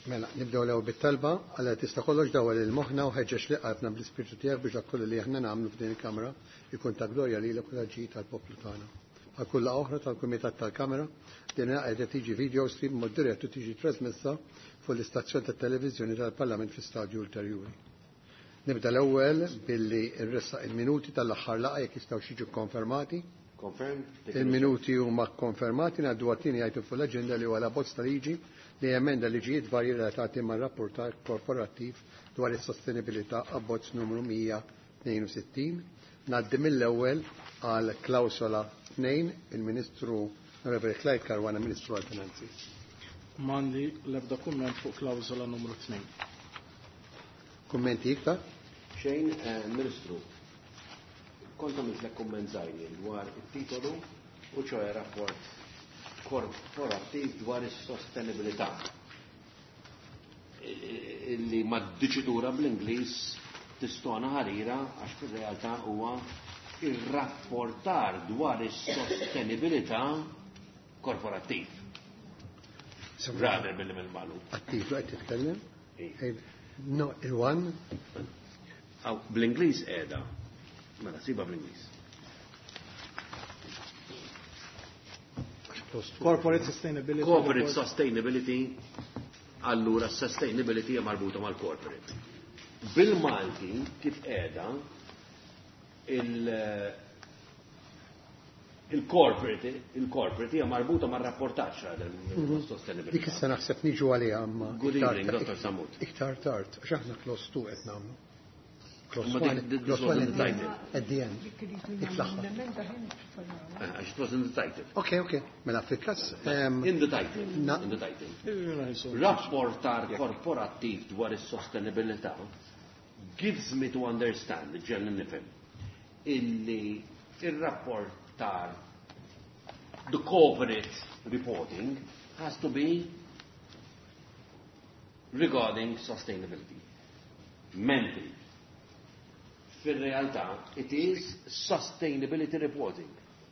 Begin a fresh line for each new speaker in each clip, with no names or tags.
Mela, nibdew l bit-talba, għalla tista' kollox dawa lil moħħna u ħeġġeġ li qalbna bl-ispirtu tiegħek biex dak kollu li aħna nagħmlu f'din il-Kamra jkun ta' glorja lilek u ġi tal-poplu tagħna. Għal kull oħra tal-Kumitat tal-Kamra din qiegħda tiġi video stream mod dirett u tiġi trasmessa fuq l-istazzjon tat-televiżjoni tal-Parlament fi stadju ulterjuri. Nibda l-ewwel billi nressaq il-minuti tal-aħħar laqgħa jekk jistgħu jiġu konfermati. Il-minuti huma konfermati ngħaddu għat-tieni item fuq l-aġenda li huwa bozz ta' liġi li emenda liġijiet varji relatati ma' rapportar korporattiv dwar is-sostenibilità abbozz numru 162. Ngħaddi mill-ewwel għal klawsola 2 il-Ministru Onorevoli Clyde Caruana, Ministru għall-Finanzi.
Mandi l-ebda kumment fuq klawsola numru 2.
Kummenti iktar?
Xejn, Ministru, konta mitlek kumment żgħir dwar it-titolu u ċoħe rapport korporattiv dwar is-sostenibilità. Illi ma' diċitura bl-Ingliż tistona ħarira għax fir-realtà huwa ir-rapportar dwar is-sostenibilità korporattiv. Rather billi mill-malu.
Attiv qed titkellem? No, il-one?
Bl-Ingliż qiegħda. Mela siba bl-Ingliż.
Corporate Sustainability.
Corporate Sustainability, allura sustainability hija marbuta mal-corporate. Bil-Malti kif qiegħda il-corporate hija marbuta mar-rapportaġġ tal-sustainability.
Dik issa naħseb niġu għaliha amma.
Good evening, Dr. Samut.
Iktar tard, għax aħna close to qed nagħmlu.
Close one at the
end.
It was in the title.
Okay. Mela fil-każ.
In the title. Rapportar korporattiv dwar is-sostenibilità gives me to understand, ġelli nifhem, illi ir-rapportar, the corporate reporting has to be regarding sustainability. Mentally. Fil-realtà, it is sustainability reporting,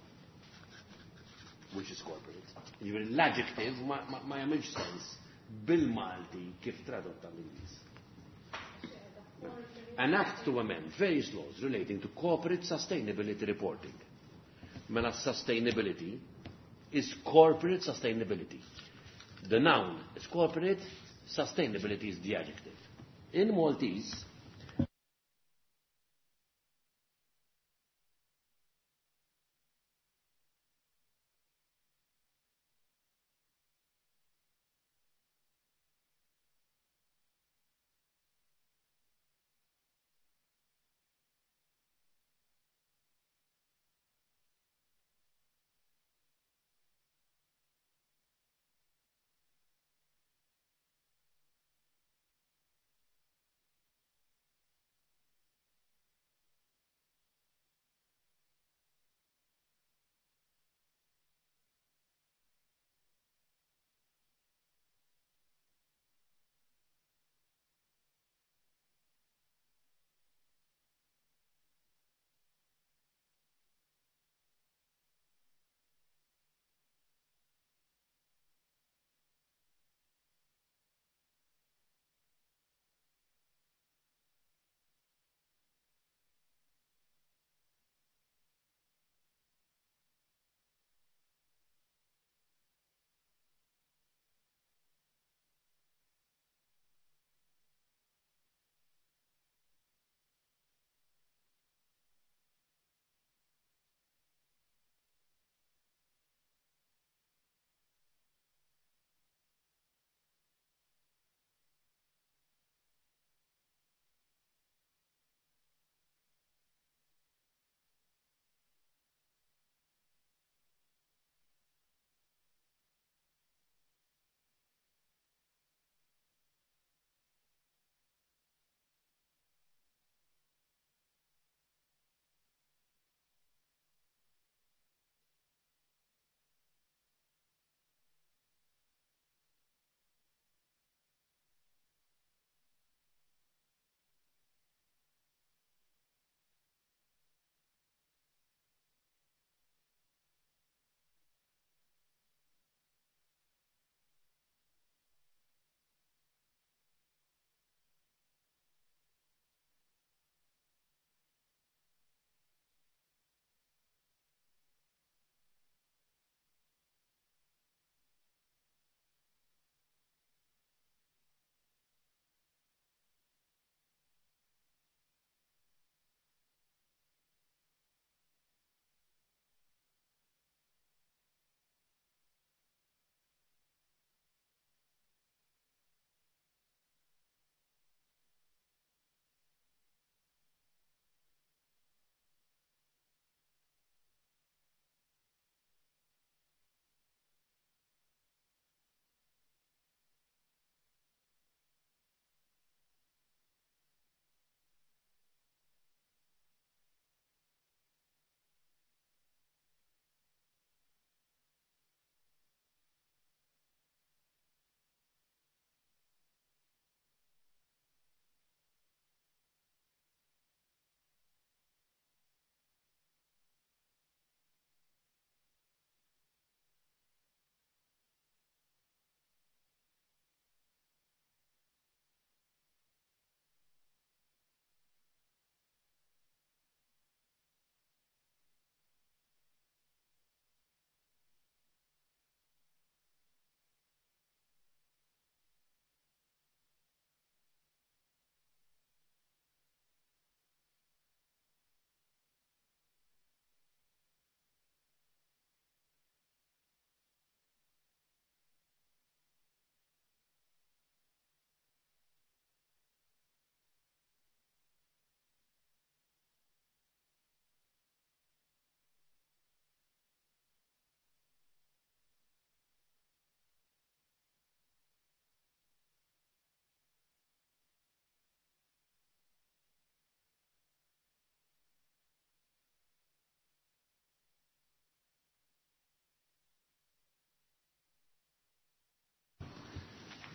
which is corporate. L-adjective ma jamilx sens bil-Malti kif tradotta l-Ingliż. An act to amend various laws relating to corporate sustainability reporting. Mela sustainability is corporate sustainability. The noun is corporate, sustainability is the adjective. In Maltese,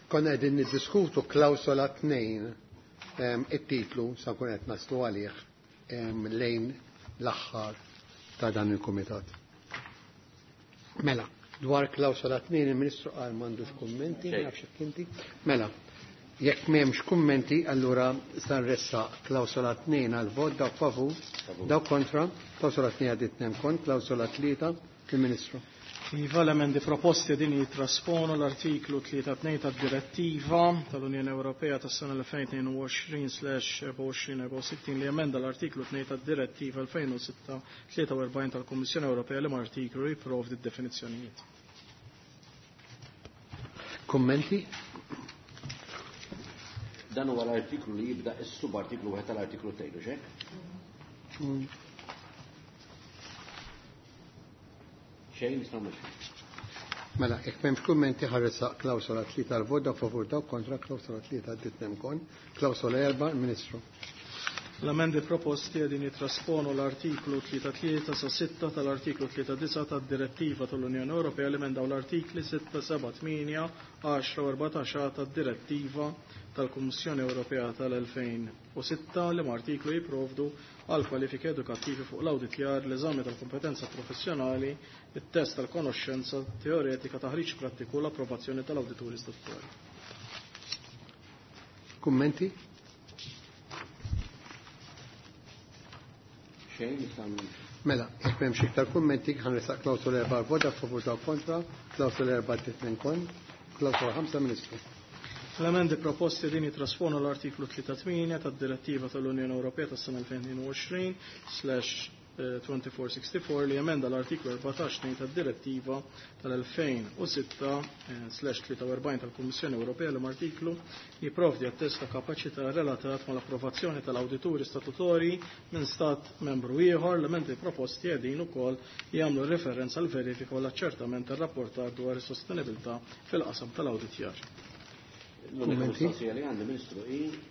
Konna qegħdin niddiskutu klawsola 2 it-titlu sa nkun qed naslu għalih lejn l-aħħar ta' dan il-kumitat. Mela, dwar klawsola 2 il-Ministru qal m'għandux kummenti, ma nafx hekk inti. Mela, jekk m'hemmx kummenti, allura sa nressa klawsola 2 għal vot dawk favur, dawk kontra, klawsola 2 għadit kont, klawsola 3 il-Ministru.
Iva l-emendi proposti din jitrasponu l-artiklu 3.2 tad-direttiva tal-Unjoni Ewropea tas-sena 2022/24/64 li emenda l-artiklu 2 tad-direttiva 2006/43 tal-Kummissjoni Ewropea li artiklu jipprovdi d-definizzjonijiet.
Kummenti?
Dan huwa l-artiklu li jibda is-subartiklu wieħed tal-artiklu 2, xek? Xejn nistgħu
Mela, jekk m'hemmx kummenti ħarresa klawsola 3 tal-vot daw favur daw kontra klawsola 3 għaddit kon, klawsola 4 il-Ministru.
L-amendi proposti għedin jitrasponu l-artiklu 3.3 sa 6 tal-artiklu 3.9 tad-direttiva tal-Unjoni Ewropea li emendaw l-artikli 6, 7, 8, 10 u 14 tad-direttiva tal-Kummissjoni Ewropea tal-2006 li artiklu jipprovdu għal kwalifiki edukattivi fuq l-awditjar, l-eżami tal-kompetenza professjonali, it-test tal-konoxxenza teoretika, taħriġ prattiku u l-approvazzjoni tal-awdituri statutari.
Kummenti? Mela, jekk m'hemmx iktar kummenti ħanresa klawsola 4 vota favur daw kontra, klawsola 4 titnen kon, klawsola 5 Ministru.
L-emendi proposti din jitrasponu l-artiklu 3.8 tad-direttiva tal-Unjoni Ewropea tas-sena 2020/2464 li emenda l-artiklu 14 tad-direttiva tal-2006/43 tal-Kummissjoni Ewropea li artiklu jipprovdi attesta kapaċità relatat mal-approvazzjoni tal-awdituri statutori minn stat membru ieħor. L-emendi proposti qegħdin ukoll jagħmlu referenza għal verifika u l-aċċertament tar-rapportar dwar is-sostenibilità fil-qasam tal-awditjar.
L-unika mistoqsija li għandi Ministru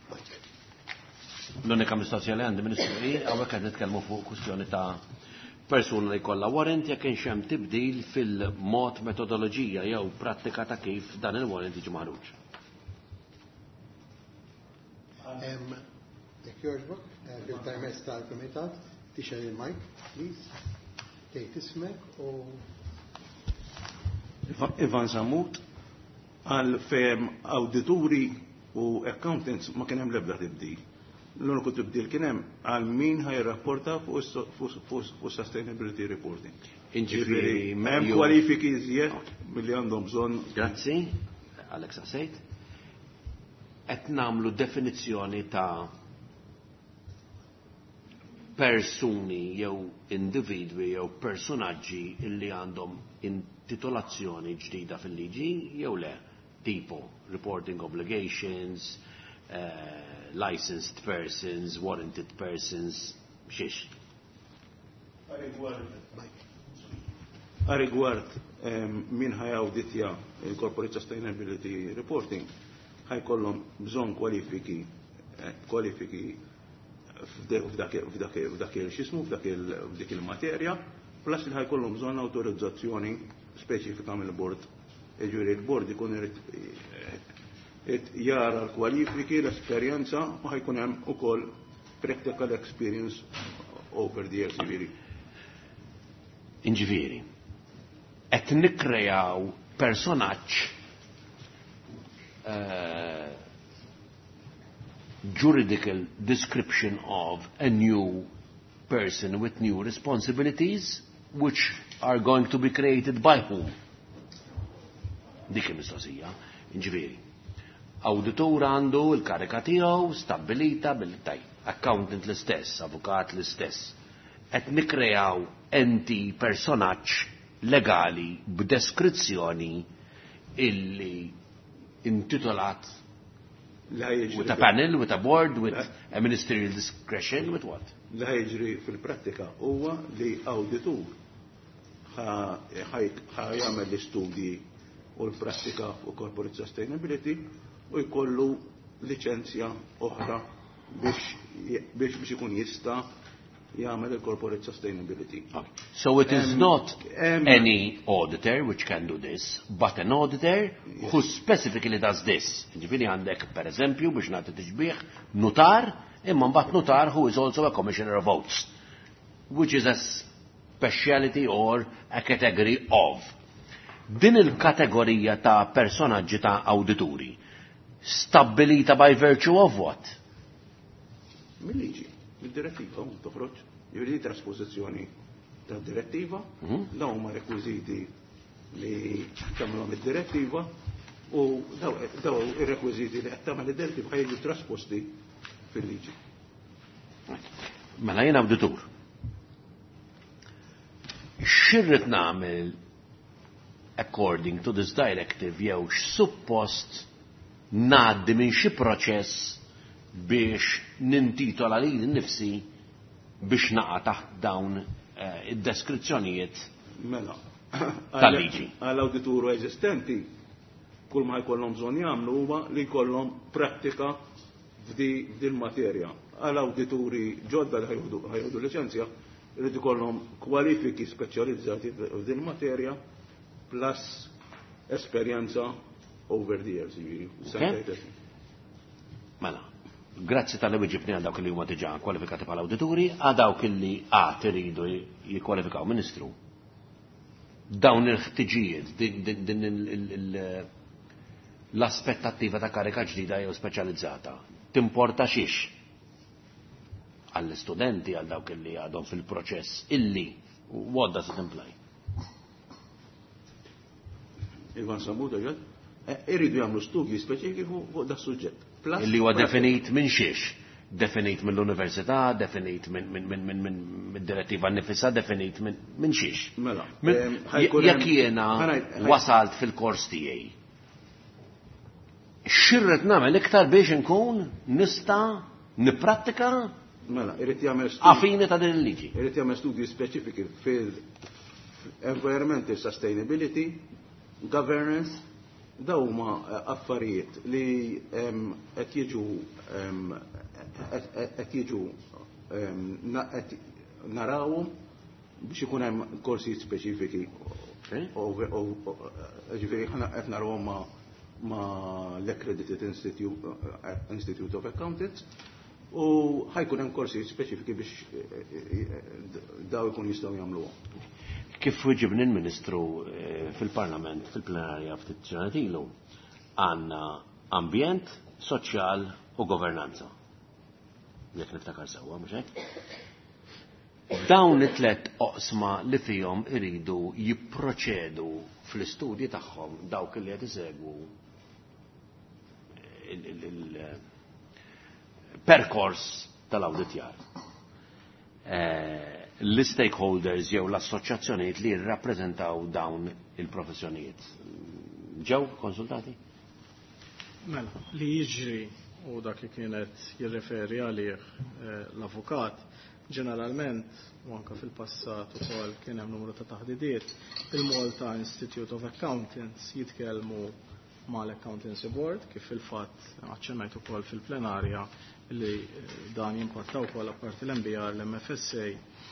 għawek għed nitkellmu fuq kwistjoni ta' persuna li kollha warrant jekk kienx hemm tibdil fil-mod metodoloġija jew prattika ta' kif dan il-warrant jiġi magħruġ.
Jekk jogħġbok, fil-permezz tal-Kumitat, tixel il-mike, please. Tgħid ismek u
Ivan Samut għal ferm awdituri u accountants ma kien hemm l-ebda tibdil. L-uniku tibdil kien hemm għal min ħajrapporta fuq sustainability reporting.
Inġifieri
hemm kwalifiki iżjed milli għandhom bżonn.
Grazzi, Alexa Sejt. Qed nagħmlu definizzjoni ta' persuni jew individwi jew personaġġi illi għandhom intitolazzjoni ġdida fil-liġi jew le. People, reporting obligations, licensed persons, warranted persons, xiex.
Għarigward min ħajawditja il-Corporate Sustainability Reporting ħajkollhom bżonn kwalifiki f'dak il-dik il-materja, plus li ħajkollhom bżonn awtorizzazzjoni speċifika mill-bord. Ġuri il-bord ikun jara l-kwalifiki, l-esperjenza u ħajkun hemm ukoll practical experience over the years.
Inġifieri, qed nikkreaw personaġġ juridical description of a new person with new responsibilities which are going to be created by whom? Dik il-mistoqsija, inġifieri. Awditur għandu l-karika tiegħu stabbilita bil-taj, accountant l-istess, avukat l-istess. Qed nikkreaw enti personaġġ legali b'deskrizzjoni illi intitolat with a panel, with a board, with a ministerial discretion, with what?
La jiġri fil-prattika huwa li awditur ħajjagħmel l-istudji u l-prattika u corporate sustainability u jkollu liċenzja oħra biex ikun jista' jagħmel il-corporate sustainability.
Okay. So it is not any auditor which can do this, but an auditor who specifically does this. Ġifieri għandek, per eżempju, biex nagħti tixbih, notar, imma mbagħad notar who is also a commissioner of votes, which is a speciality or a category of. Din il-kategorija ta' personaġġi ta' awdituri stabilita by virtue of what?
Mill-liġi, mid-direttiva toħroġ, jiri trasposizzjoni ta' direttiva, dawn huma rekwiżiti li tagħmluhom id-direttiva u daw ir-rekwiżiti li qed tagħmel id-direttiva ħajġu trasposti fil-liġi.
Mela jien awditur. X'irrid nagħmel according to this directive jew x'suppost ngħaddi minn xi proċess biex nintitola lili nnifsi biex naqa' taħt dawn id-deskrizzjonijiet tal-liġi.
Għall-awdituru eżistenti, kull ma jkollhom bżonn jagħmlu huwa li jkollhom prattika f'din materja. Għall-awdituri ġodda li ħajħodu liċenzja, irid ikollhom kwalifiki speċjalizzati f'din materja plus esperjenza over the years.
Mela, grazzi tal-li ġibni għal dawk li huma diġà kwalifikati bħala awdituri, għal dawk li iridu jikkwalifikaw ministru. Dawn il-ħtiġijiet, din l-aspettattiva ta' karika ġdida jew speċjalizzata, timporta xiex għall-istudenti għal dawk li għadhom fil-proċess illi what does it imply?
Ivan Samuta ġad, irridu jagħmlu studji speċifiċi fuq da' suġġett.
Illi huwa definit minn xiex? Definit mill-università, definit minn direttiva nifisha, definit minn xiex?
Mela.
Jekk jiena wasalt fil-kors tiegħi. X'irrid nagħmel iktar biex inkun nista' nipprattika?
Mela, irrid jagħmel
affini ta' din il-liġi.
Irrid jagħmel studji speċifiċi fil-environmental sustainability, governance, daw huma affarijiet li qed jiġu narawhom biex ikun hemm korsijiet speċifiki. Ġifieri qed narawhom ma' l-Accredited Institute of Accountants u ħajkun hemm korsijiet speċifiki biex daw ikun jistgħu jagħmluhom.
Kif wieġibni l-Ministru fil-Parlament, fil-plenarja ftit ġranet ilu, għandna ambjent, soċjal u governanza. Jekk niftakar sewwa, mhux hekk? Dawn it-tlet oqsma li fihom iridu jipproċedu fl-istudji tagħhom dawk li qed isegwu il-perkors tal-awditjar. L-stakeholders jew l-assoċjazzjonijiet li jirrappreżentaw dawn il-professjonijiet. Ġew konsultati?
Mela, li jiġri u dak li kienet jirreferi għalih l-avukat, ġeneralment, u anke fil-passat ukoll kien hemm numru ta' taħdidiet, il-Malta Institute of Accountants jitkellmu mal-Accountancy Board, kif fil-fatt aċċennajt ukoll fil-plenarja li dan jimpattaw ukoll apparti l-MBR, l-MFSA,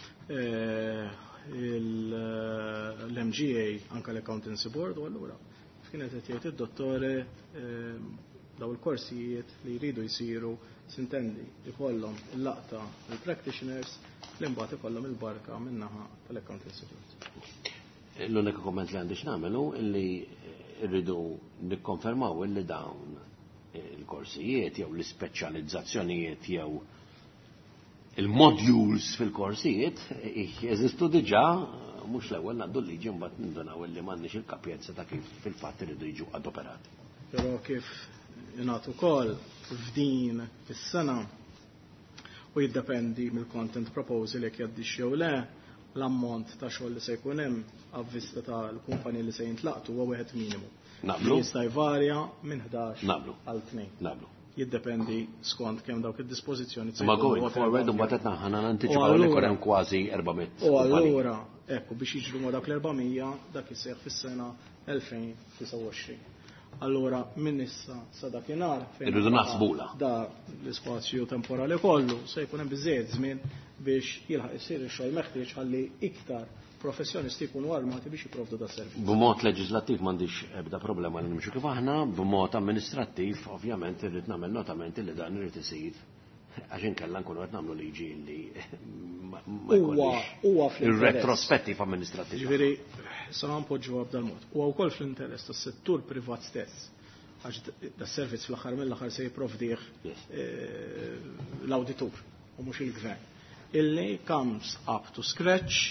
l-MGA, anke l-Accountancy Board, u allura kienet qed jgħid id-dottore daw il-korsijiet li jridu jsiru sintendi ikollhom il-laqta il-practitioners li mbagħad ikollhom il-barka min-naħa tal-Accountancy Board.
L-unika komment li għandi x'nagħmelu illi rridu nikkonfermaw illi dawn il-korsijiet jew l-ispeċjalizzazzjonijiet jew il-modules fil-korsijiet jeżistu diġà mhux l-ewwel ngħaddu l-liġi mbagħad nindunaw illi m'għandniex il-kapjenza ta' kif fil-fatt iridu jiġu adoperati.
Però kif ingħatu wkoll f'din is-sena u jiddependi mill-content proposal jekk jgħaddix jew le, l-ammont ta' xogħol li se jkun hemm avvista tal-kumpani li se jintlaqtu huwa wieħed minimu.
Naqblu?
Jista' jvarja minn 11 għal 2.
Naqblu.
Jiddependi skont kemm dawk id-dispożizzjoni
se jkunu. Ma going forward u mbagħad qed naħana nanticipaw li jkun hemm kważi 400.
U allura ekku biex jiġru ma dak l-400 dak iseħħ fis-sena 2029. Allura minn issa sa dakinhar
Irridu naħsbula.
da l-ispazju temporali kollu se jkun hemm biżejjed żmien biex jilħaq isir ix-xogħol meħtieġ ħalli iktar professjonisti jkunu armati biex jipprovdu da servizz.
B'mod leġislattiv m'għandix ebda problema li nimxu kif aħna, b'mod amministrattiv ovvjament irrid nagħmel notamenti li dan irid isir għax inkella nkunu qed nagħmlu liġi li ma
Huwa
jkollix ir-retrospettiv amministrattiv.
Ġifieri sa npoġġu b'dal mod. Huwa wkoll fl-interess tas-settur privat stess għax das-servizz fl-aħħar mill-aħħar se jipprovdih l-awditur u mhux il-gvern. Illi comes up to scratch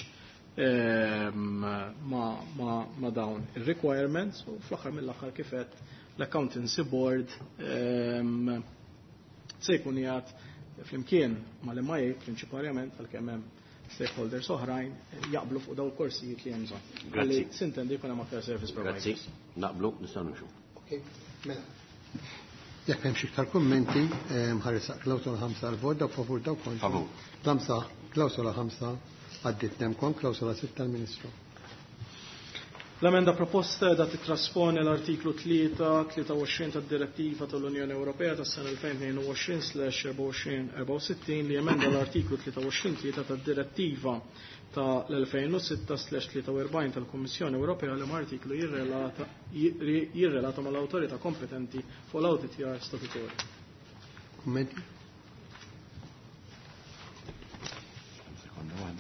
ma dawn il-requirements u fl-aħħar mill-aħħar kifet l-accountancy board se jkun jgħat flimkien mal-MIA prinċipalment għal-kemm hemm stakeholders oħrajn jaqblu fuq dawn il-korsijiet li hemm bżonn.
Grazzi.
Sintendi jkun hemm aktar service
Grazzi,
providers.
naqblu nistgħu nimxu.
Okay, mela. Jekk hemm xi iktar kummenti, ħaresaq klawsola 5 għal vot daw favur daw kontra.
Favur.
Klawsola 5 għaddit nemkon, klawsola 6 tal-Ministru.
L-emenda proposta da titrasponi l-artiklu 23 tad-direttiva tal-Unjoni Ewropea tas-sena 2022/2464 li emenda l-artiklu 23 tad-direttiva tal-2006/43 tal-Kummissjoni Ewropea li artiklu jirrelata mal-awtorità kompetenti fuq l-awditjar statutorju.
Kummenti?
Sekonda waħda.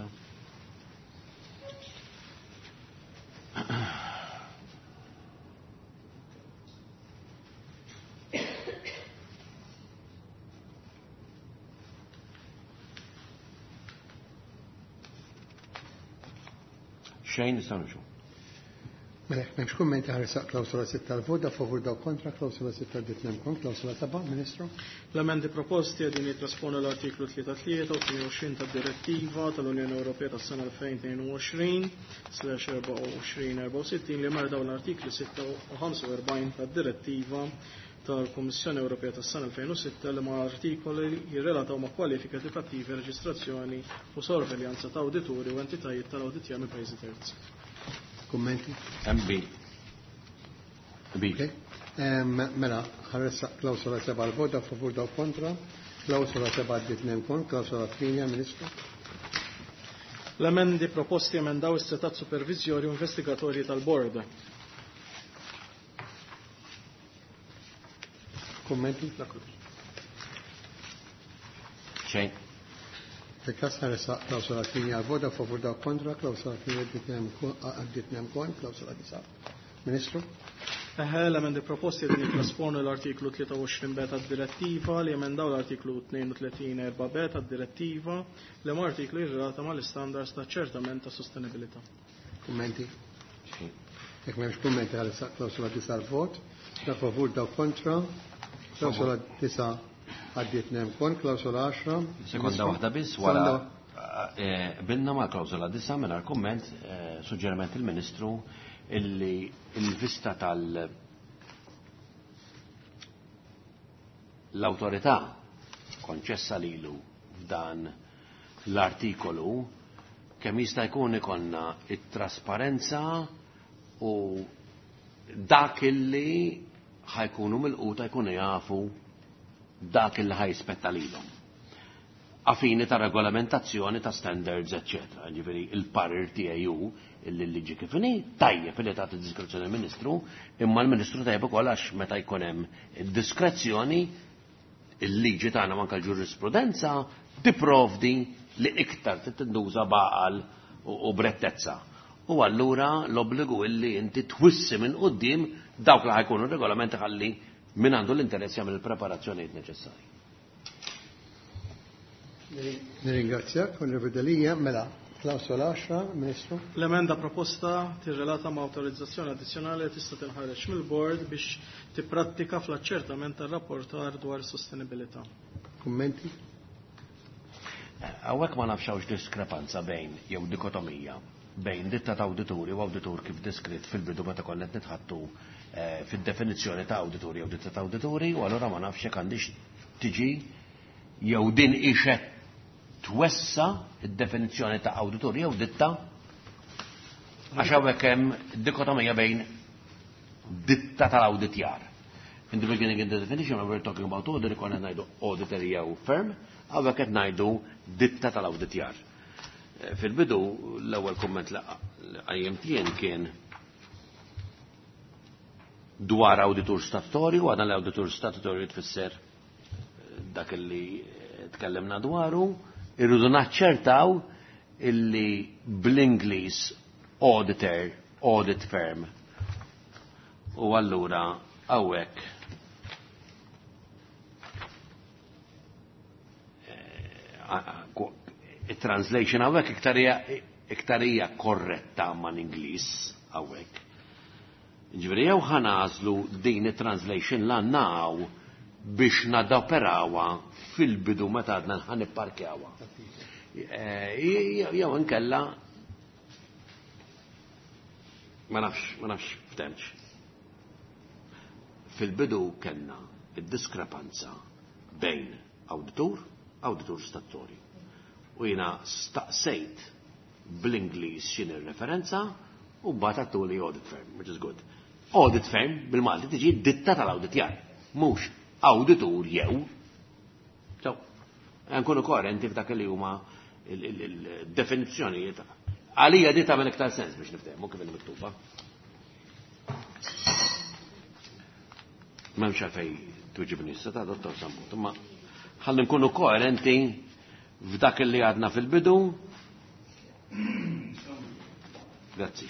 Xejn nistgħu nimxu.
Mela, m'hemmx kummenti ħaresaq klawsola 6 għal vot daw favur daw kontra, klawsola 6 għaddit nemkon, klawsola 7, Ministru.
L-emendi proposti għadin jitrasponu l-artiklu 33 u 22 tad-direttiva tal-Unjoni Ewropea tas-sena 2022/2464 li mardaw l-artiklu 6 u 45 tad-direttiva tal-Kummissjoni Ewropea tas-sena 2006 li ma' artikoli jirrelataw ma' kwalifika edukattivi, reġistrazzjoni u sorveljanza ta' awdituri u entitajiet tal-awditjar minn pajjiżi terzi.
Kummenti?
MB.
Okay. Mela, ħaresaq klawsola 7 għal vot daw favur daw kontra, klawsola 7 għaddit nemkon, klawsola 8, Ministru.
L-emendi proposti emendaw is-setat supervizjoni u investigatorji tal-Bord.
Kummenti?
Xejn.
Fil-kas ħaresaq klawsola 8 għal vot daw favur daw kontra, klawsola 8 għaddit nemkon, klawsola 9. Ministru.
L-emendi proposti għedin jitrasponu l-artiklu 23b tad-direttiva li emendaw l-artiklu 32-4b tad-direttiva li ma' artiklu jirrelata ma' l-standards ta' ċertament ta' sostenibilità.
Kummenti? Jekk m'hemmx kummenti ħaresaq klawsola 9 għal vot, daw favur daw kontra, klawsola 9 għaddit nemkon, klawsola 10.
Sekonda waħda biss wara binna ma' klawsola 9 minn komment suġġeriment il-Ministru illi il-vista l-autorità konċessa lilu f'dan l-artikolu kemm jista' jkun ikonna it-trasparenza u dak illi ħajkunu mill-quta jkunu jafu dak illi ħajspetta lilhom. Affini ta' regolamentazzjoni ta' standards, eccetera. Ġifieri il-parir tiegħu il-liġi kif inhi tajjeb li tagħti diskrezzjoni l-Ministru, imma l-Ministru tajjeb ukoll għax meta jkun hemm id-diskrezzjoni il-liġi tagħna manka l-ġurisprudenza tipprovdi li iktar tinduża baqal u brettezza. U allura l-obbligu illi inti twissi minn quddiem dawk li ħajkunu regolamenti ħalli min għandu l-interess jagħmel il-preparazzjonijiet neċessarji.
Nirringrazzjak, Onorevole mela, klawsola 10, Ministru.
L-emenda proposta tirrelata ma' autorizzazzjoni addizzjonali li tista' tinħareġ mill-Bord biex tipprattika fl-aċċertament tar-rapportar dwar sostenibilità.
Kummenti?
Hawnhekk ma nafxawx diskrepanza bejn jew dikotomija bejn ditta ta' awdituri u awditur kif diskrit fil-bidu meta konnet nitħattu fid-definizzjoni ta' awdituri jew ditta ta' awdituri u allura ma nafx hekk għandix tiġi jew din ixet twessa id-definizzjoni ta' awditori jew ditta għax hawnhekk hemm dikotomija bejn ditta tal-awditjar. In the beginning in the definition when we're talking about audit, konna ngħidu auditor jew firm, hawnhekk qed ngħidu ditta tal-awditjar. Fil-bidu l-ewwel kumment li qajjimtien kien dwar awditur statutorju, għadna l-awditur statutorju tfisser dak li tkellimna dwaru, irridu naċċertaw illi bl-Ingliż auditor, audit firm. U allura hawnhekk it-translation hawnhekk iktarija korretta mal-Ingliż hawnhekk. Ġifieri jew ħanażlu din it-translation l-għannaw biex nadaperawha fil-bidu meta għadna ħanipparkjawha. Jew inkella ma nafx ftemx. Fil-bidu kellna id-diskrepanza bejn awditur statutorju. U jiena staqsejt bl-Ingliż x'inhi r-referenza u mbagħad għattuli audit firm, which is good. Audit firm bil-Malti tiġi ditta tal-awditjar, mhux awditur jew. So, nkunu koerenti f'dak li huma il-definizzjonijiet. Għalija di tagħmel iktar sens biex niftehmu kif il-miktuba. M'hemmx għalfejn tuġibni issa ta' Dottor Sammut, imma ħalli nkunu koerenti f'dak li għadna fil-bidu. Grazzi.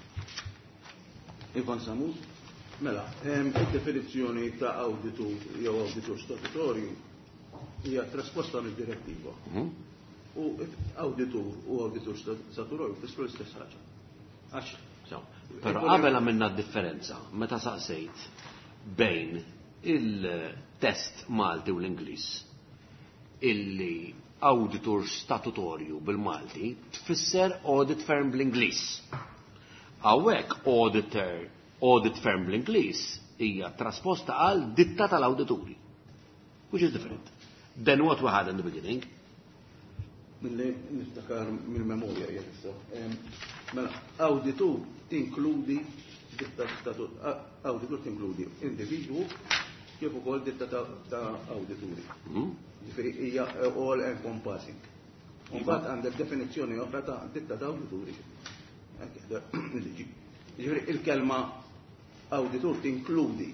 Ivan Sammut, mela, id-definizzjoni ta' auditur jew auditur statutorju hija trasposta mid-direttiva. U auditur u auditur statutorju fissru l-istess ħaġa.
Però qabel għamilna differenza meta saqsejt bejn il-test Malti u l-Ingliż illi auditur statutorju bil-Malti tfisser audit firm bl-Ingliż. Hawnhekk audit firm bl-Ingliż hija trasposta għal ditta tal-awdituri, which is different than what we had in the beginning.
Milli niftakar mill-memorja jgħid. Mela, auditur tinkludi ditta auditur tinkludi individwu kif ukoll ditta ta' awdituri. Ġifieri hija all encompassing. Mbagħad għandek definizzjoni oħra ta' ditta ta' awdituri. Ġifieri il-kelma awditur tinkludi.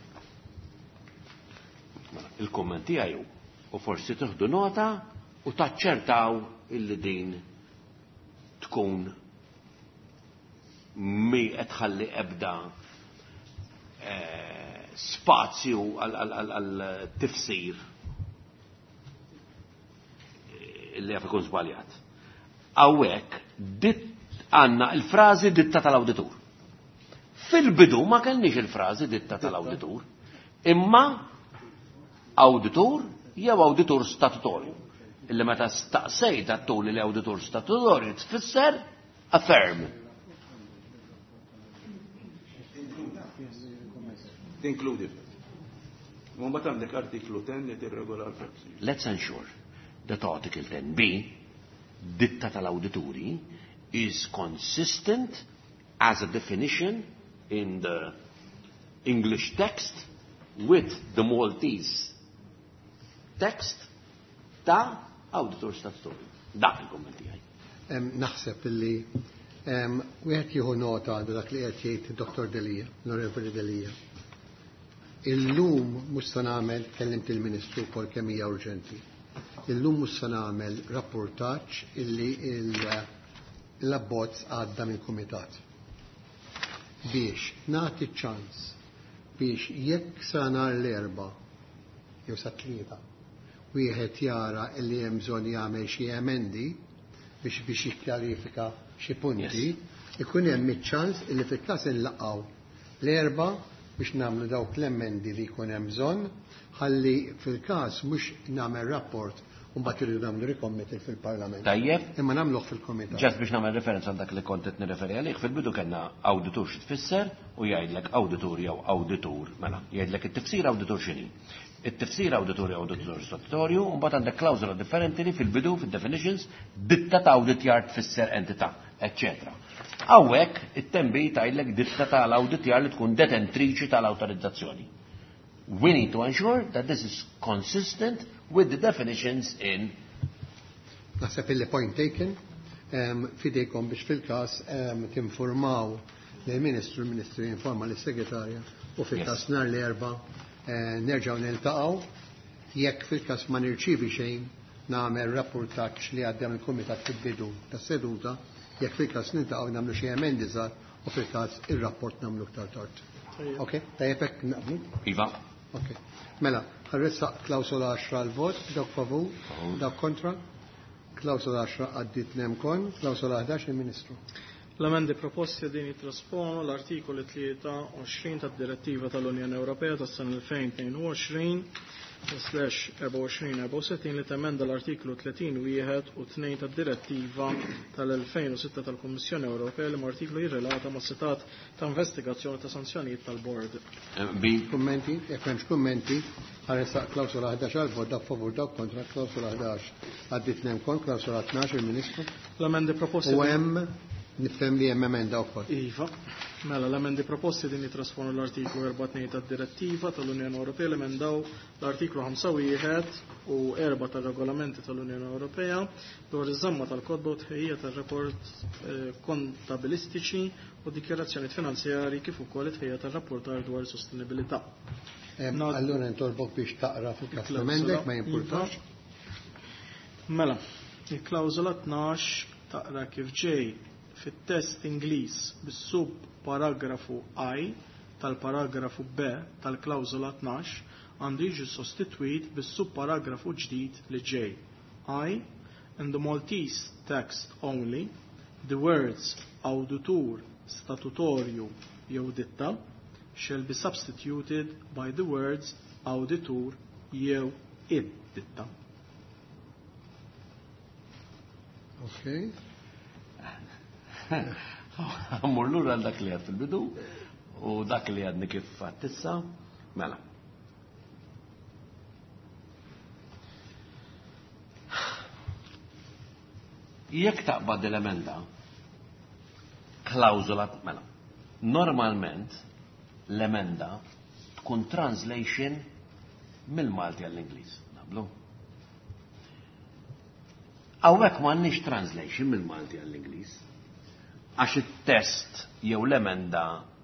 Il-kumment tiegħu u forsi tieħdu nota u taċċertaw illi din tkun mi qed tħalli ebda spazju għal tifsir illi jaf ikun żbaljat. Hawnhekk għandna il-frażi ditta tal-awditur. Fil-bidu ma kellniex il-frażi ditta tal-awditur, imma awditur jew awditur statutorju. Illi meta staqsejt għattuli li awditur statutorju tfisser a firm.
Included. Mbagħad għandek artiklu 10 li tirregola l-purpose.
Let's ensure that Article 10b, ditta tal-awdituri, is consistent as a definition in the English text with the Maltese text ta' auditor statutorju. Dak il-kommenti għaj.
Naħseb illi wieħed jieħu nota għal dak li qed jgħid Dr. Delija, l-Onorevoli Delija. Illum mhux se nagħmel kellimt il-Ministru wkoll kemm hija urġenti. Illum mhux se nagħmel rapportaġġ illi l-abbozz għadda mill-Kumitat. Biex nagħti ċans biex jekk sa nhar l-erba' jew sa tlieta wieħed jara illi hemm bżonn jagħmel xi emendi biex jikkjarifika xi punti, ikun hemm iċ-ċans illi fil-każ inlaqgħu l-erba' biex nagħmlu dawk l-emendi li jkun hemm bżonn, ħalli fil-każ mhux nagħmel rapport u mbagħad iridu nagħmlu rikommiti fil-Parlament.
Tajjeb.
Imma nagħmluh fil-Kumitat.
Ġast biex nagħmel referenza għal dak li kont qed nirreferi għalih, fil-bidu kellna awditur x'tfisser u jgħidlek awditur jew awditur, mela, jgħidlek it-tifsir awditur x'inhi. It-tifsir awditur jew awditur statutorju, u mbagħad għandek klawżola differenti li fil-bidu fid-definitions ditta ta' awditjar tfisser entità. etc. Hawnhekk it-tembi tgħidlek ditta tal-awditjar li tkun detentriċi tal-awtorizzazzjoni. We need to ensure that this is consistent with the definitions in.
Naħseb illi point taken, fidejkom biex fil-każ tinformaw l-Ministru, l-Ministru jinforma l-Segretarja u fil-każ nhar l-erba' nerġgħu niltaqgħu jekk fil-każ ma nirċievi xejn nagħmel rapportaġġ li għaddem il-Kumitat fil-bidu tas-seduta jekk fil-każ niltaqgħu nagħmlu xi emendi żgħar u fil-każ ir-rapport nagħmlu iktar tard. Okay? Tajjeb hekk naqblu?
Iva.
Okay. Mela, ħarressaq klawsola 10 l-vot, dawk favur, dawk kontra. Klawsola 10 għaddit nemkon, klawsola 11 il-Ministru.
L-amendi proposti din jitrasponu l-artikoli 23 tad-Direttiva tal-Unjoni Ewropea tas-sena 2022/2464 li temenda l-artiklu 31 u 2 tad-Direttiva tal-2006 tal-Kummissjoni Ewropea li artiklu jirrelata ma' setat ta' investigazzjoni ta' sanzjonijiet tal-Bord.
Kummenti, jekk hemmx kummenti, ħaresaq klawsola 11 għal vot dak favur dak kontra klawsola 11 għaddit nemkon, klawsola 12 il-Ministru.
L-amendi proposti
U hemm nifhem li hemm emenda wkoll.
Iva, mela l-amendi proposti din jitrasponu l-artiklu 4 tad-Direttiva tal-Unjoni Ewropea li emendaw l-artiklu 5 u 4 tal-regolamenti tal-Unjoni Ewropea dwar iż-żamma tal-kodba u tħejjija tar-rapport kontabilistiċi u dikjarazzjoni finanzjari kif ukoll it-tħejjija tar-rapportar dwar sostenibilità.
Allura ntolbok biex taqra fil-każ l-emendek ma jimpurtax.
Mela, il-klawżola 12 taqra kif ġej fit-test Ingliż bis-sub paragrafu I tal-paragrafu B tal-klawżola 12 għandu jiġi sostitwit bis-sub paragrafu ġdid li ġej. I, in the Maltese text only, the words auditur, statutorju jew ditta shall be substituted by the words auditur jew id-ditta.
Okay.
Għammur l-ura dak li għad fil-bidu u dak li għadni kif għattissa, mela. Jek taqbad l-emenda, klawzola, mela. Normalment, l-emenda tkun translation mill-Malti għall-Inglis. Nablu? Għawek m'għandniex translation mill-Malti għall-Inglis. Għax il-test jew l-emenda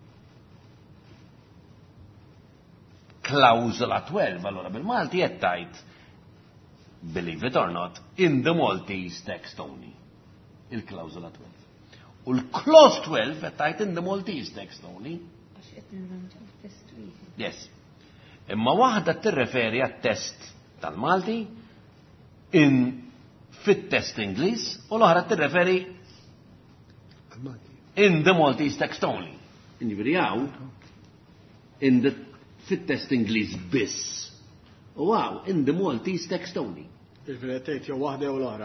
klawzola 12, allora bil-Malti jettajt, believe it or not, in the Maltese text only, il-klawzola 12. U l-clause 12 jettajt in the Maltese text only. Yes. Imma waħda tirreferi għat-test tal-Malti fit-test Ingliż u l-oħra tirreferi in the Maltese text only. Inġifieri hawn fit-test Ingliż biss. U in the Maltese text only.
Jiġifieri tgħid jew waħda jew l-oħra.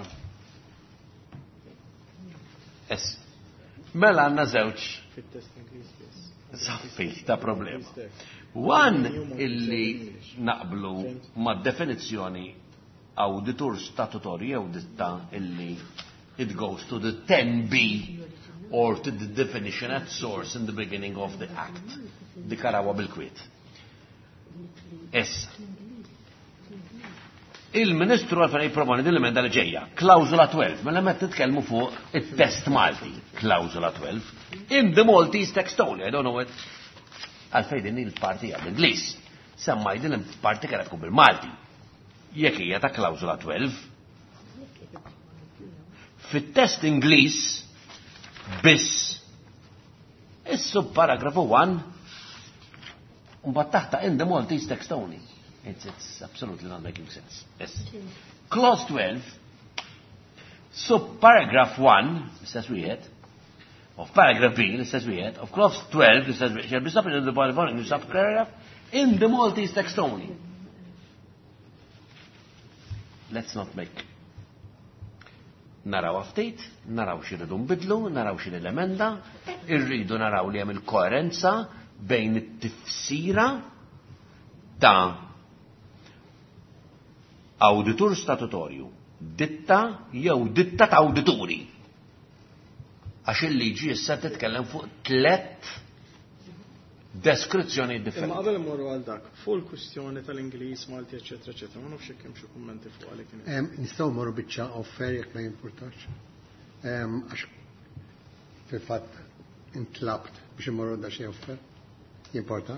Es. Mela għandna żewġ
Fit-test Ingliż biss.
Saffi ta' problema. One illi naqblu ma' definizzjoni auditur statutorju jew ditta illi it goes to the 10B or to the definition at source in the beginning of the act. Dikarawa bil-kwiet. Issa. Il-Ministru għalfejn jipproponi din l-emenda li ġejja, klawżola 12, mela meta titkellmu fuq it-test Malti, klawżola 12, in the Maltese text only, I don't know what. Għalfejn din il-parti għal-Ingliż. Semmaj din il-parti kienet tkun bil-Malti. Jekk hija ta' klawżola 12. Fit-test Ingliż biss is-sub paragrafu 1 u mbagħad taħta in the Maltese text only. It's absolutely not making sense. Yes. Clause 12, sub-paragraph 1, says we it, of paragraph B, says we it, of clause 12, says we shall be subject to the following subparagraph in the Maltese text only. Let's not make. Naraw ftit, naraw xiridu nbidlu, naraw xiri l-emenda, irridu naraw li hemm il-koerenza bejn it-tifsira ta' auditur statutorju, ditta jew ditta ta' awdituri. Għax il-liġi issa titkellem fuq 3 deskrizzjoni
Imma
differenti.
qabel immorru għal dak, fuq il-kwistjoni tal-Ingliż, Malti, eċetera, eċetera, ma nafx kemm xi kummenti fuq għalik.
Nistgħu morru biċċa offer jekk ma jimpurtax. Għax fil-fatt intlabt biex imorru da xi offer. Jimporta?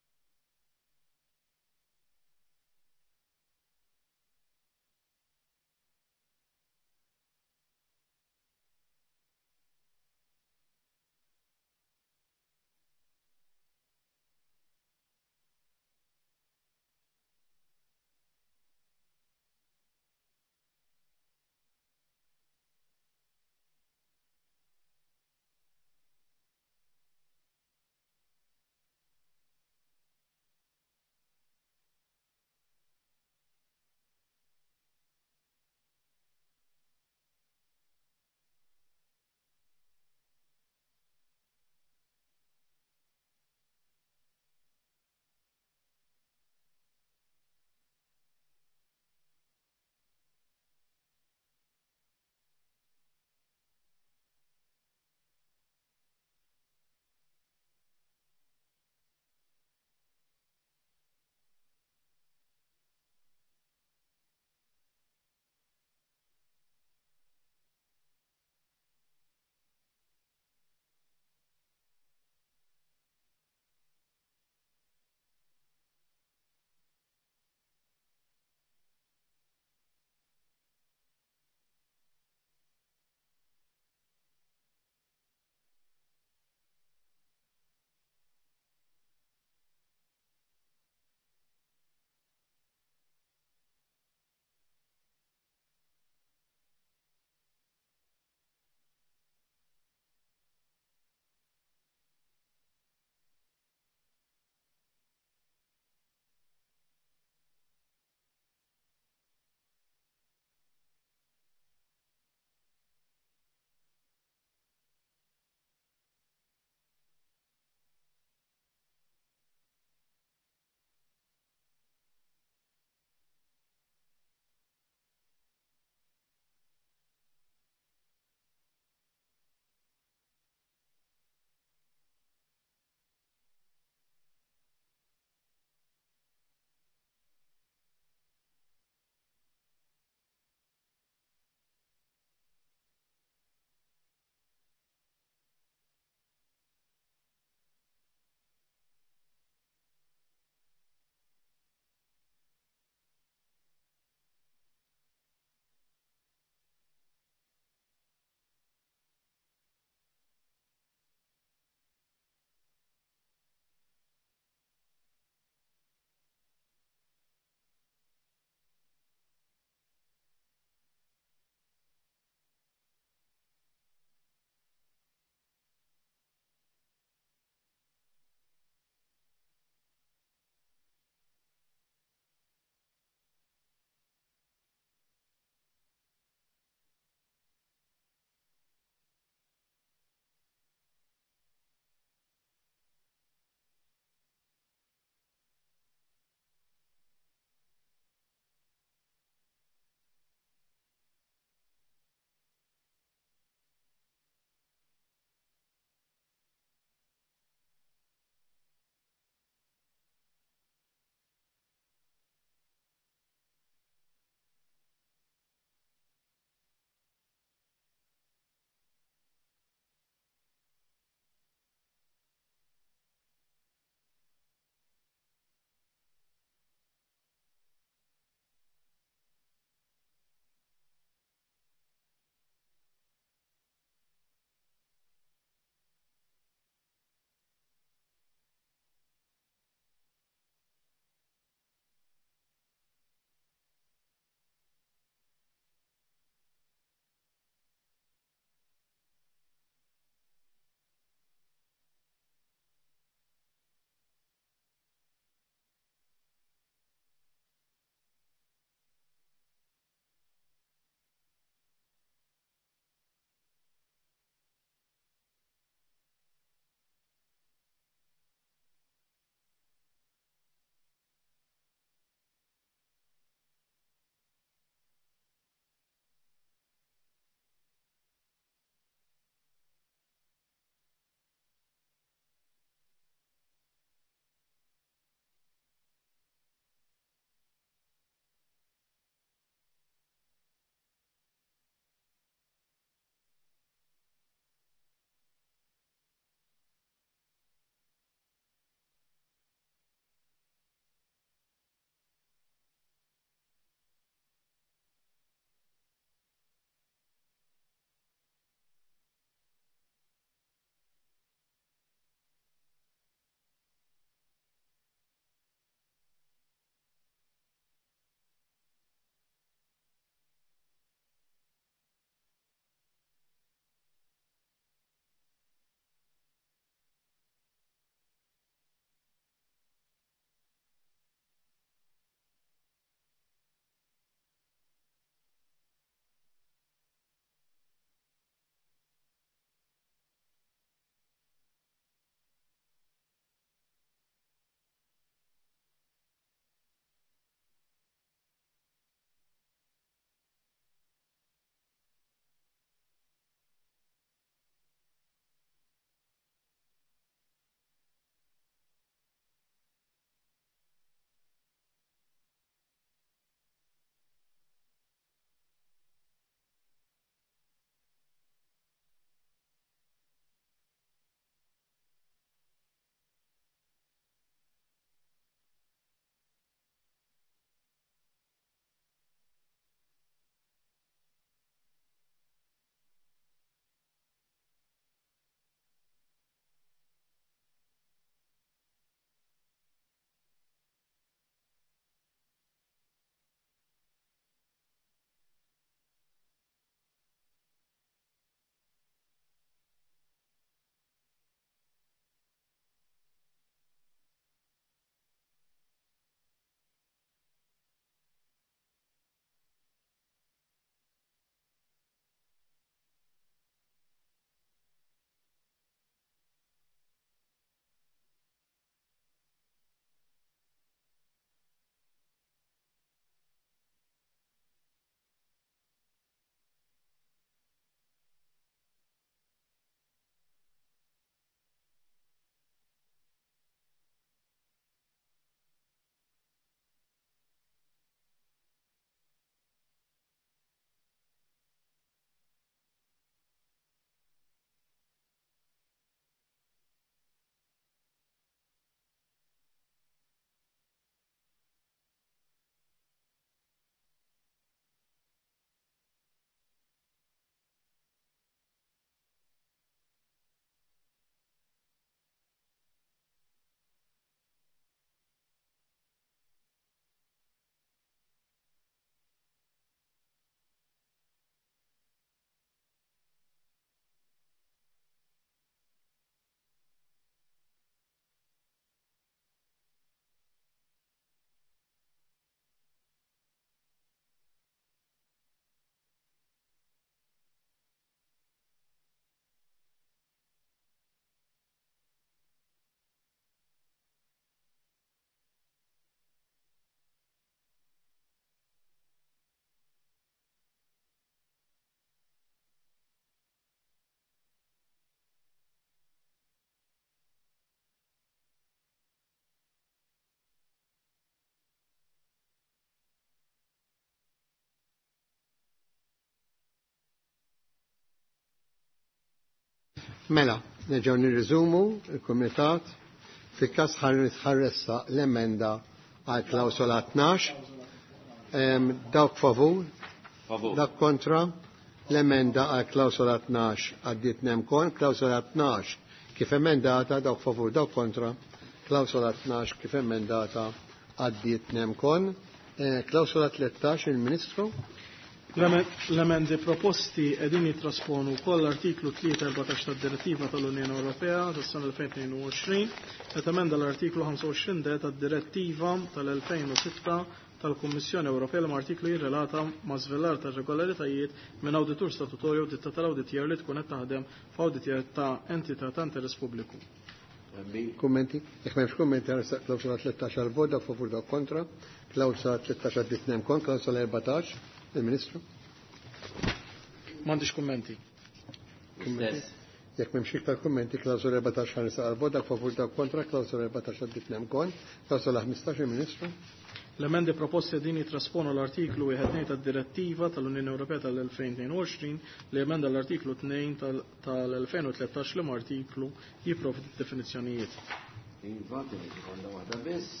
Mela, neġaw nirriżumu il-Kumitat fi kas ħarressa l-emenda għal klawsola 12. Dawk favur,
Favur.
dak kontra, l-emenda għal klawsola 12 għaddit nemkon, klawsola 12 kif emendata, dawk favur, dawk kontra, klawsola 12 kif emendata għaddit nemkon. Klawsola 13 il-Ministru.
L-emendi proposti edin jitrasponu koll l-artiklu 3-14 tad-direttiva tal-Unjoni Ewropea tas-sena 2022 qed emenda l-artiklu 25 tad-direttiva tal-2006 tal-Kummissjoni Ewropea li artiklu jirrelata ma' żvelar ta' regolaritajiet minn awditur statutorju u ditta tal-awditjer li tkun qed taħdem f'awditjer ta' entità ta' interess pubbliku.
Kummenti? Jekk m'hemmx kummenti għal klawsola 13 għal vot, favur dak kontra, klawsola 13 għaddit nemkon, klawsola 14 il-Ministru.
M'għandix kummenti.
Istess.
Jekk m'hemmx iktar kummenti, klawsola 14 ħarsa għal vot, favur dak kontra, klawsola 14 għaddit nemkon, klawsola 15 il-Ministru.
L-emendi proposti din jitrasponu l-artiklu 1 tad-direttiva tal-Unjoni Ewropea tal-2022 li emenda l-artiklu 2 tal-2013 li artiklu jipprovdi definizzjonijiet.
Iva, tieni sekonda waħda biss.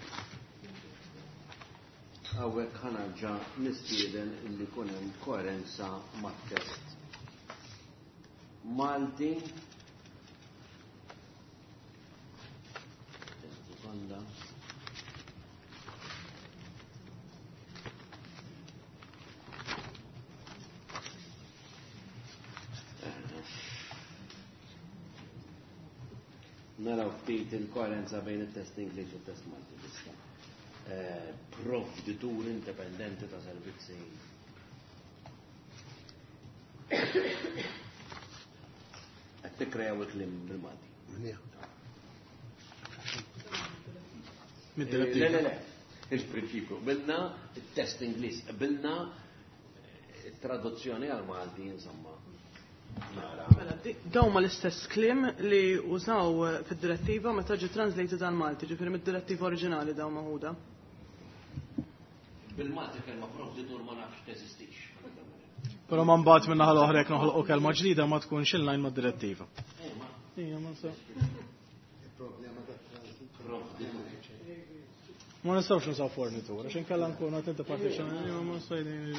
Hawnhekk ħanaġġa nistieden illi jkun hemm koerenza mat-test Malti. Sekonda. Naraw ftit il-koerenza bejn it-test Ingliż u t-test Malti bissa. Provditur indipendenti ta' servizzi. Qed tikkrew il-klim bil-Malti. Le. Il-prinċipju. Bilna il-test Ingliż, bilna il-traduzzjoni għal-Malti, insomma.
Daw ma l-istess klim li użaw fid-direttiva meta ġi translated għal Malti, ġifieri mid-direttiva oriġinali daw maħuda.
Bil-Malti kelma provditur ma nafx teżistix.
Però ma mbagħad minn naħa l-oħra jekk noħolqu kelma ġdida ma tkunx in-line mad-direttiva. Ma nistgħux nusaw fornitura, x'in kellha nkunu qed inti ma sajdin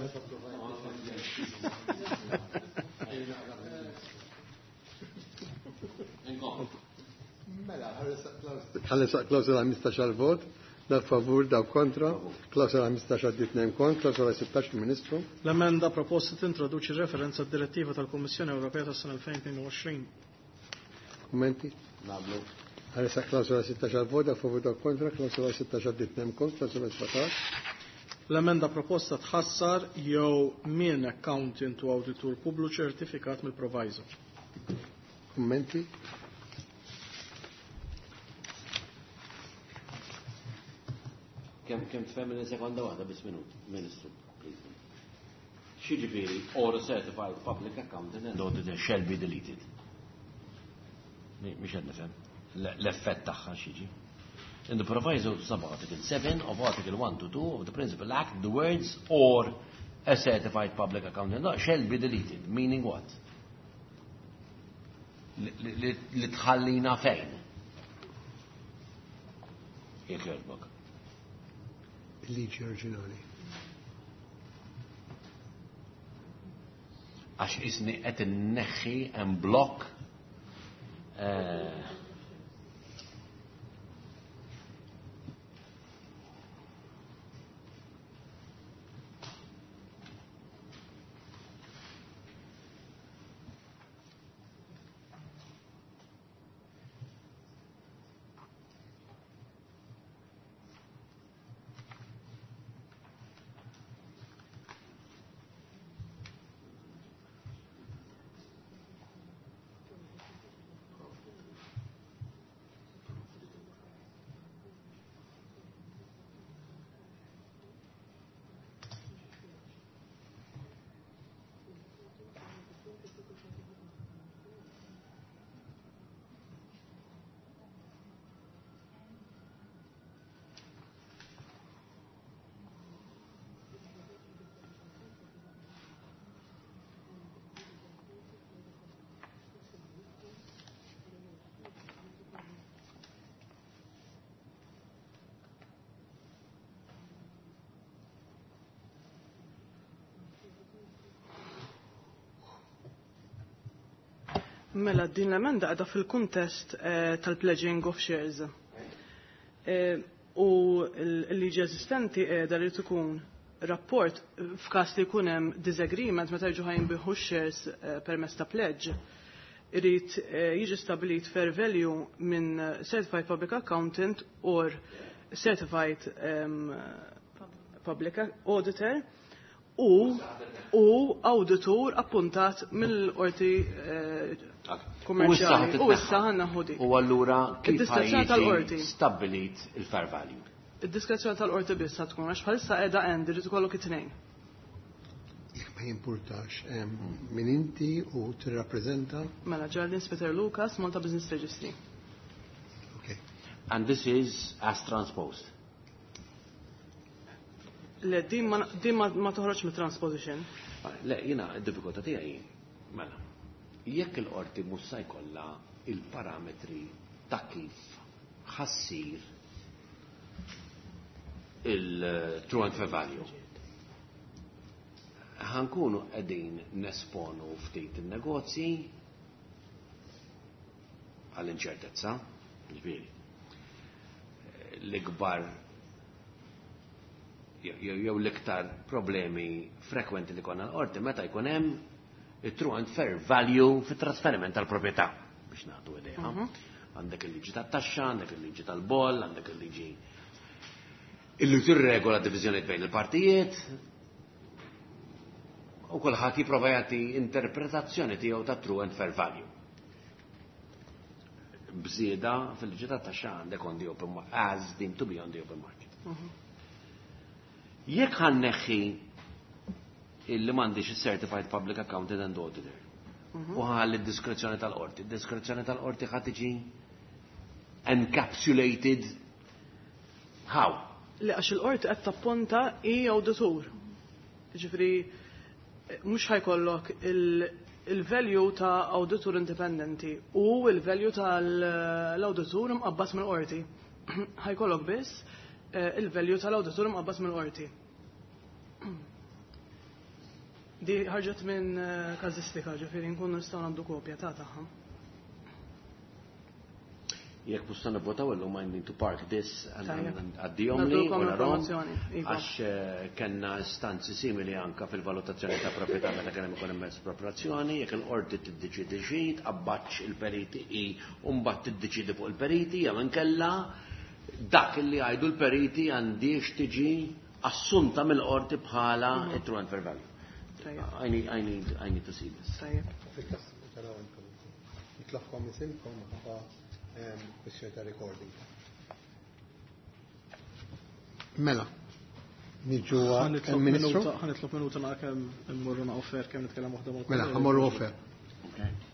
ħalles klawsola 15 għal vot, dak favur, dak kontra, klawsola 15 għaddit nemkon, klawsola 16 il-Ministru.
L-emenda proposta tintroduċi referenza d-direttiva tal-Kummissjoni Ewropea tas-sena 2022.
Kummenti?
Nagħmlu.
Ħalles klawsola 16 għal vot, dak favur, dak kontra, klawsola 16 għaddit nemkon, klawsola 17.
L-emenda proposta tħassar jew min accountant u auditur pubbliku ċertifikat mill-provisor.
Kummenti?
Kemm tfemmi sekonda waħda bis minut, Ministru. Xiġifieri, or a certified public accountant and auditor shall be deleted. Mhix qed nifhem. L-effett tagħha xiġi. In the proviso sub Article 7 of Article 1 to 2 of the Principal Act, the words or a certified public accountant shall be deleted. Meaning what? Li tħallina fejn? Jekk jogħġbok.
Il-liġi oriġinali.
Għax isni qed inneħħi hemm blokk
Mela, din l-emenda għadha fil-kuntest tal-pledging of shares. U l-liġi eżistenti qiegħda li tkun rapport f'każ li jkun hemm disagreement meta jiġu ħajnbieħu shares permezz ta' pledge. Irid jiġi stabilit fair value minn certified public accountant or certified public auditor u auditor appuntat mill-qorti kummerċjali. U issa ħanna ħudi.
U allura kif
Id-diskrezzjoni tal-qorti.
stabbilit il-fair value.
Id-diskrezzjoni tal-qorti biss tkun għax bħalissa qiegħda hemm irid ikollok it-tnejn.
Jekk ma jimpurtax min inti u tirrappreżenta.
Mela Geraldine Peter Lucas, Malta Business Registry.
Okay.
And this is as transposed.
Le, din ma toħroġ mit-transposition.
Le, jina, id-diffikultà tiegħi, mela, jekk il-qorti mhux se jkollha il-parametri ta' kif ħassir il-true and fair value, ħankunu qegħdin nesponu ftit in-negozji għall-inċertezza, ġifieri. L-ikbar jew l-iktar problemi frekwenti li konna l-qorti meta jkun hemm it-true and fair value fit-trasferiment tal-proprjetà biex nagħtu idea. Għandek il-liġi tat-taxxa, għandek il-liġi tal-boll, għandek il-liġi illi tirregola diviżjonijiet bejn il-partijiet u kulħadd jipprova jagħti interpretazzjoni tiegħu ta' true and fair value. Bżieda fil-liġi tat-taxxa għandek on the open as deemed to be on the open market. Jekk ħanneħħi illi m'għandix certified public accountant and auditor u ħalli d-diskrezzjoni tal-qorti. D-diskrezzjoni tal-qorti ħad tiġi encapsulated how?
Le għax il-qorti qed tappunta hi awditur. Ġifri mhux ħajkollok il-value ta' awditur indipendenti u il-value tal-awditur mqabbas mill-qorti. Ħajkollok biss il-value tal-awditur mqabbas mill-qorti. Di ħarġet minn kazistika, ġifieri nkunu nistgħu nagħmlu kopja ta' tagħha.
Jekk mhux se nivvotaw illum I need to park this and għaddihom li għax kellna istanzi simili anke fil-valutazzjoni ta' proprjetà meta kien hemm ikun hemm espropriazzjoni, jekk il-qorti tiddeċidi xi tqabbaġġ il-periti u mbagħad tiddeċidi fuq il-periti jew inkella dak li għajdu l-periti għandix tiġi assunta mill-qorti bħala true and fair value. I need to see this.
Fil-kas taraw inkom. Nitlaqkom isimkom ħafa kwestjoni ta' recording. Mela. Niġu għal-Ministru.
Ħanitlob minuta ma' kemm immorru na' offer kemm nitkellem waħda mal-kollega.
Mela, ħamorru offer.
Okay.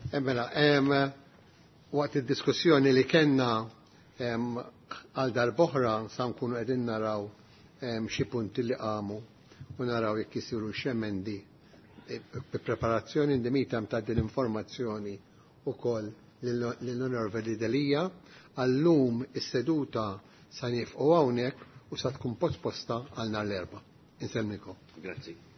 Mela, waqt id-diskussjoni li kellna għal darboħra sa nkunu qegħdin naraw xi punti li qamu u naraw jekk isiru x'emendi bi-preparazzjoni indemita ta' din informazzjoni ukoll lill-Onorevoli Delija. Allum is-seduta sa nifqu hawnhekk u sa tkun posposta għal nhar l-erba'. Insemmilkom.
Grazzi.